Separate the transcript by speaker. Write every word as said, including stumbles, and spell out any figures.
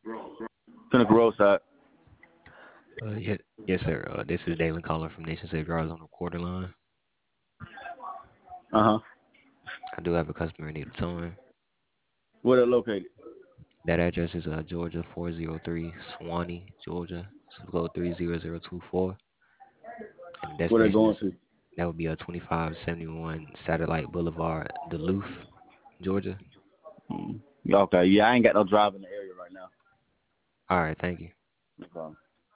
Speaker 1: Pinnacle Roadside.
Speaker 2: Uh, yeah, yes, sir. Uh, this is Dalen calling from Nation Safe Drives on the quarter line.
Speaker 1: Uh huh.
Speaker 2: I do have a customer in need of towing.
Speaker 1: Where they located?
Speaker 2: That address is uh, Georgia four oh three, Swanee, Georgia, zip code three zero zero two four. And the
Speaker 1: Where they
Speaker 2: destination
Speaker 1: going
Speaker 2: is
Speaker 1: to?
Speaker 2: that would be a twenty-five seventy-one Satellite Boulevard, Duluth, Georgia.
Speaker 1: Mm. Yeah, okay. Yeah, I ain't got no drive in the area right now.
Speaker 2: All right, thank you.
Speaker 1: No problem.